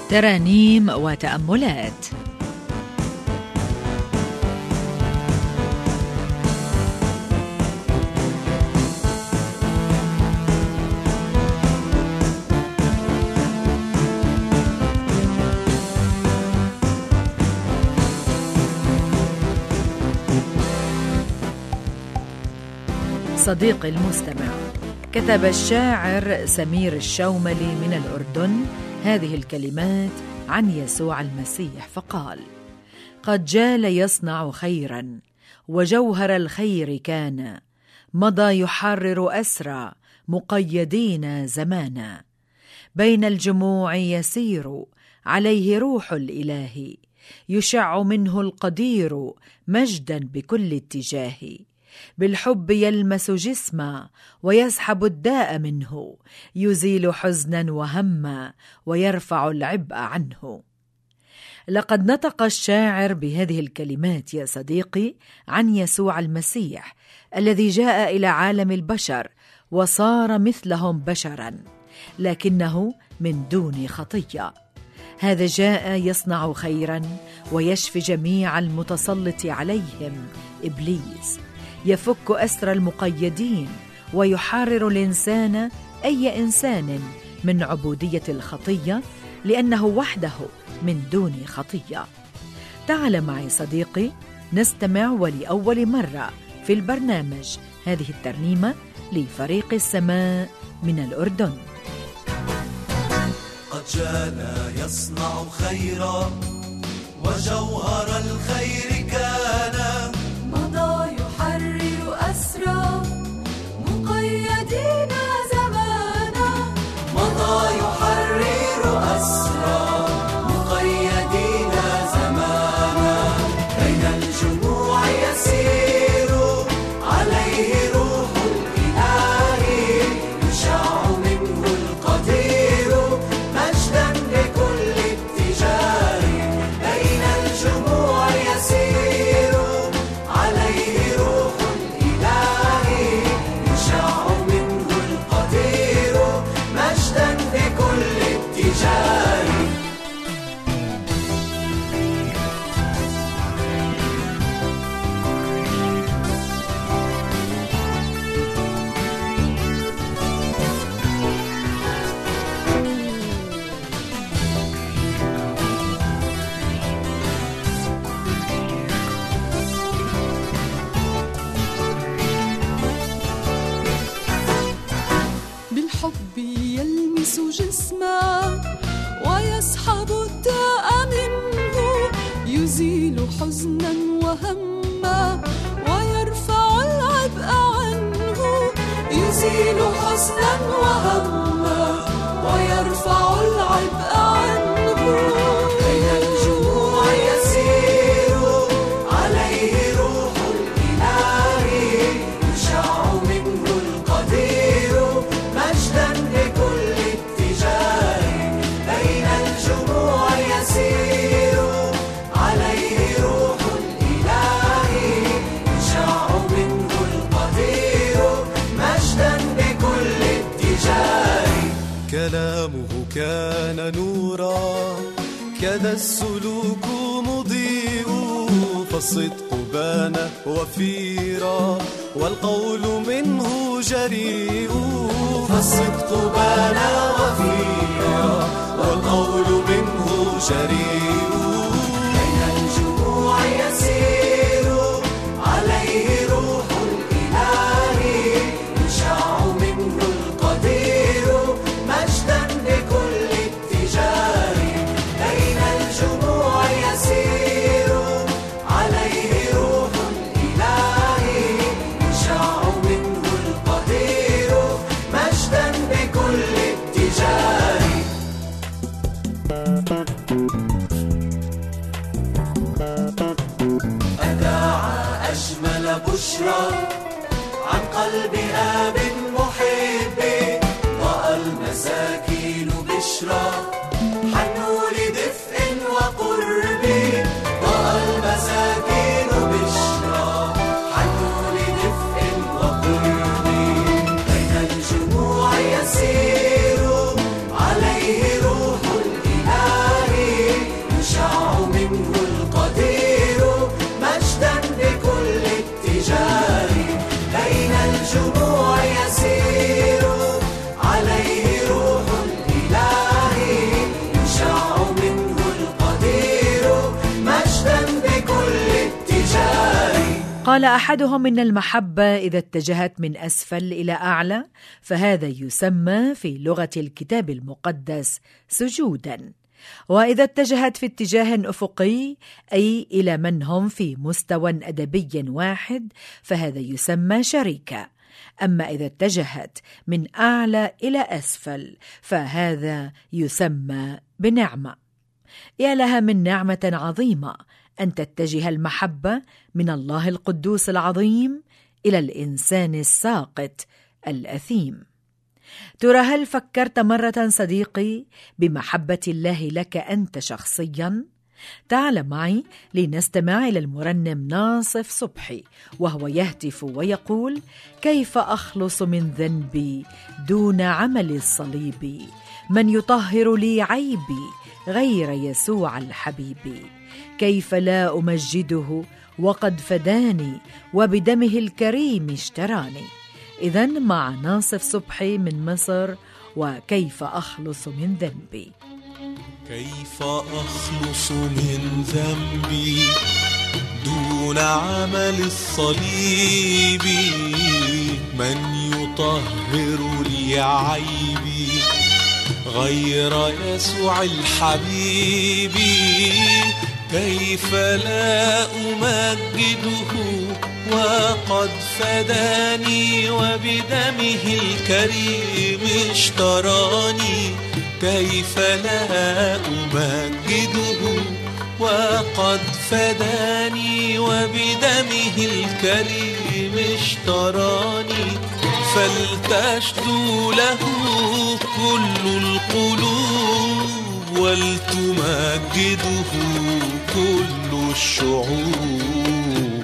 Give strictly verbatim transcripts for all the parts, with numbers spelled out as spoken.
ترانيم وتأملات. صديقي المستمع، كتب الشاعر سمير الشوملي من الأردن هذه الكلمات عن يسوع المسيح فقال: قد جال يصنع خيرا وجوهر الخير كان، مضى يحرر أسرى مقيدين زمانا، بين الجموع يسير عليه روح الإله، يشع منه القدير مجدا بكل اتجاه، بالحب يلمس جسما ويسحب الداء منه، يزيل حزنا وهما ويرفع العبء عنه. لقد نطق الشاعر بهذه الكلمات يا صديقي عن يسوع المسيح الذي جاء إلى عالم البشر وصار مثلهم بشرا، لكنه من دون خطية. هذا جاء يصنع خيرا ويشفي جميع المتسلط عليهم إبليس، يفك أسر المقيدين ويحرر الإنسان أي إنسان من عبودية الخطية، لأنه وحده من دون خطية. تعال معي صديقي نستمع ولأول مرة في البرنامج هذه الترنيمة لفريق السماء من الأردن. قد جاء يصنع خيرا وجوهر الخير كان، مضى يحرر أسرى مقيدين زمانا، مضى يحرر أسرى مقيدين زمانا، بين الجموع يسير عليه روح الإله، يشع منه القدير مجدا بكل اتجاه، بين الجموع يسير عليه روح الإله، يشع منه القدير مجدا بكل اتجاه. بالحب يلمس جسما ويسحب الداء منه، يزيل حزنا وهما ويرفع العبء عنه، يزيل حزنا وهما ويرفع العبء عنه، بين الجموع يسير عليه روح الإله، يشع منه القدير مجدا بكل اتجاه، بين الجموع يسير عليه روح الإله، يشع منه القدير مجدا بكل اتجاه. كلامه كان نورا كذا السلوك مضيء، فالصدق بان وفيرا والقول منه جريء، فالصدق بان وفيرا والقول منه جريء، بين الجموع يسير عليه روح الإله، يشع منه القدير مجدا بكل اتجاه، بين الجموع يسير عليه روح الإله، يشع منه القدير مجدا بكل اتجاه. أذاع أجمل بشرى عن قلب آب محب، رأى المساكين بشرى حنوا لدفء وقرب، رأى المساكين بشرى حنوا لدفء وقرب، بين الجموع يسير عليه روح الإله، الجموع يسير عليه روح الإله يشع منه القدير مجدا بكل اتجاه. قال أحدهم إن المحبة إذا اتجهت من أسفل إلى أعلى فهذا يسمى في لغة الكتاب المقدس سجوداً، وإذا اتجهت في اتجاه أفقي أي إلى من هم في مستوى أدبي واحد فهذا يسمى شركة. أما إذا اتجهت من أعلى إلى أسفل فهذا يسمى بنعمة. يا لها من نعمة عظيمة أن تتجه المحبة من الله القدوس العظيم إلى الإنسان الساقط الأثيم. ترى هل فكرت مرة صديقي بمحبة الله لك أنت شخصياً؟ تعال معي لنستمع إلى المرنم ناصف صبحي وهو يهتف ويقول: كيف أخلص من ذنبي دون عمل الصليب، من يطهر لي عيبي غير يسوع الحبيب، كيف لا أمجده وقد فداني وبدمه الكريم اشتراني. إذن مع ناصف صبحي من مصر وكيف أخلص من ذنبي. كيف أخلص من ذنبي دون عمل الصليب، من يطهر لي عيبي غير يسوع الحبيب، كيف لا أمجده وقد فداني وبدمه الكريم اشتراني، كيف لا أمجده وقد فداني وبدمه الكريم اشتراني، فلتشدو له كل القلوب ولتمجده كل الشعوب.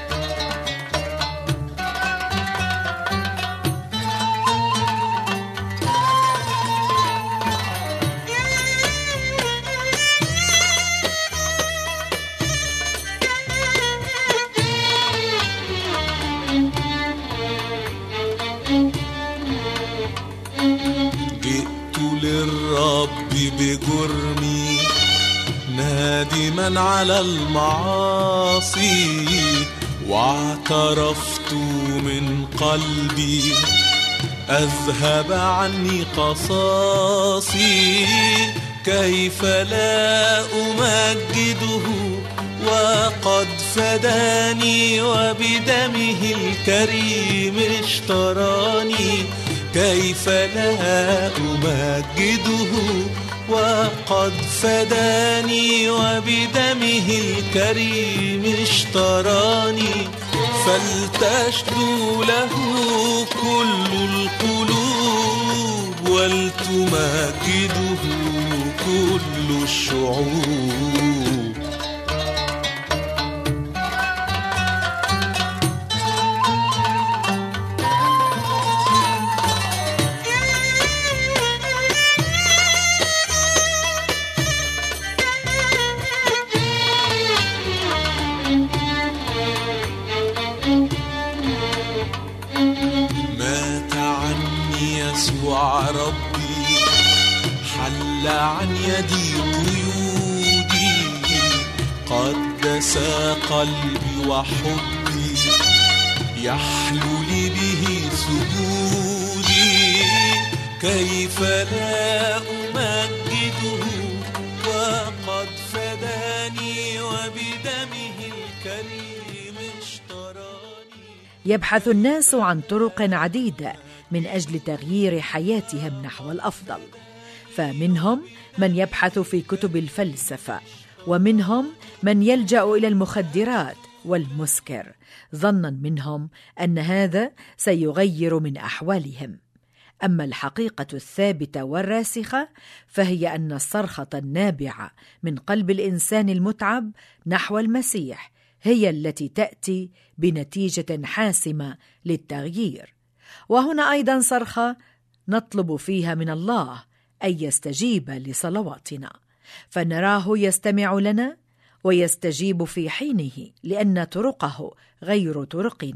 للرب بجرمي نادما على المعاصي، واعترفت من قلبي أذهب عني قصاصي، كيف لا أمجده وقد فداني وبدمه الكريم اشتراني، كيف لا أمجده وقد فداني وبدمه الكريم اشتراني، فلتشدو له كل القلوب ولتمجده كل الشعوب. يسوع ربي حل عن يدي قيودي، قدس قلبي وحبي يحلو لي به سجودي، كيف لا أمجده وقد فداني وبدمه الكريم اشتراني. يبحث الناس عن طرق عديدة من أجل تغيير حياتهم نحو الأفضل، فمنهم من يبحث في كتب الفلسفة، ومنهم من يلجأ إلى المخدرات والمسكر ظناً منهم أن هذا سيغير من أحوالهم. أما الحقيقة الثابتة والراسخة فهي أن الصرخة النابعة من قلب الإنسان المتعب نحو المسيح هي التي تأتي بنتيجة حاسمة للتغيير. وهنا أيضا صرخة نطلب فيها من الله أن يستجيب لصلواتنا، فنراه يستمع لنا ويستجيب في حينه، لأن طرقه غير طرقنا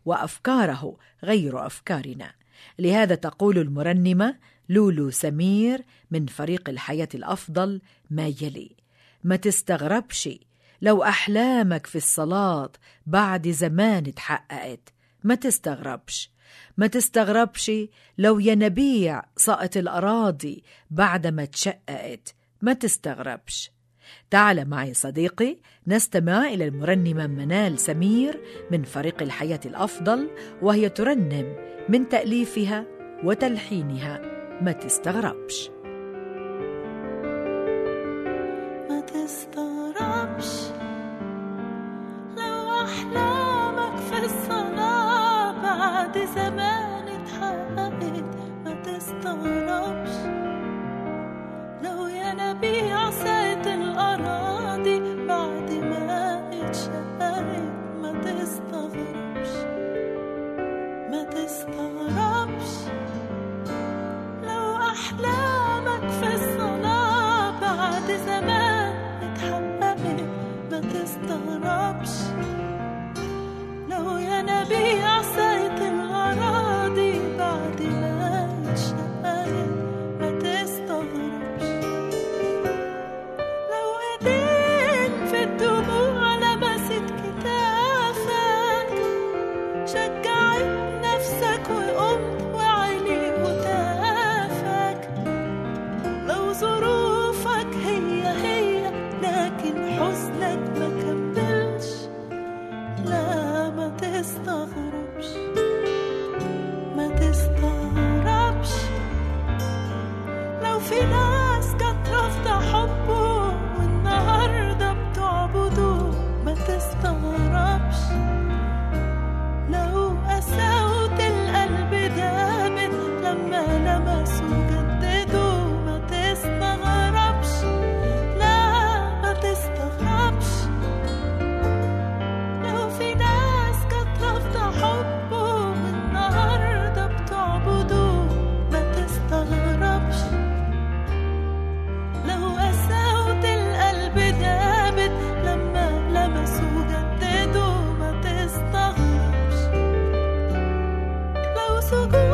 وأفكاره غير أفكارنا. لهذا تقول المرنمة لولو سمير من فريق الحياة الأفضل ما يلي: ما تستغربش لو أحلامك في الصلاة بعد زمان اتحققت، ما تستغربش. ما تستغربش لو ينابيع سقط الأراضي بعد ما اتشققت، ما تستغربش. تعال معي صديقي نستمع إلى المرنمة منال سمير من فريق الحياة الأفضل، وهي ترنم من تأليفها وتلحينها ما تستغربش. ما تستغربش لو أحلامك في الصلاة بعد زمان اتحققت، ما تستغربش لو ينابيع سقط الأراضي بعد ما اتشققت، ما تستغربش. ما تستغربش لو أحلامك في الصلاة بعد زمان اتحققت، ما تستغربش لو ينابيع سقط الأراضي بعد ما اتشققت، ما تستغربش لو ايدين في الدموع لمست كتافك، شجعت نفسك وقمت وعليك وتافك، لو ظروفك هي هي لكن حزنك ما كملش، لا ما تستغربش. ما تستغربش لو في ناس كانت رافضة حبه والنهارده بتعبده، ما تستغربش لو قساوة القلب دامت لما لمسوا جددوا، ما تستغربش. لا ما تستغربش لو في ناس كانت رافضة حبه والنهارده بتعبده، ما تستغربش لو قساوة القلب دامت لما لمسوا جددوا، ما تستغربش لو سجود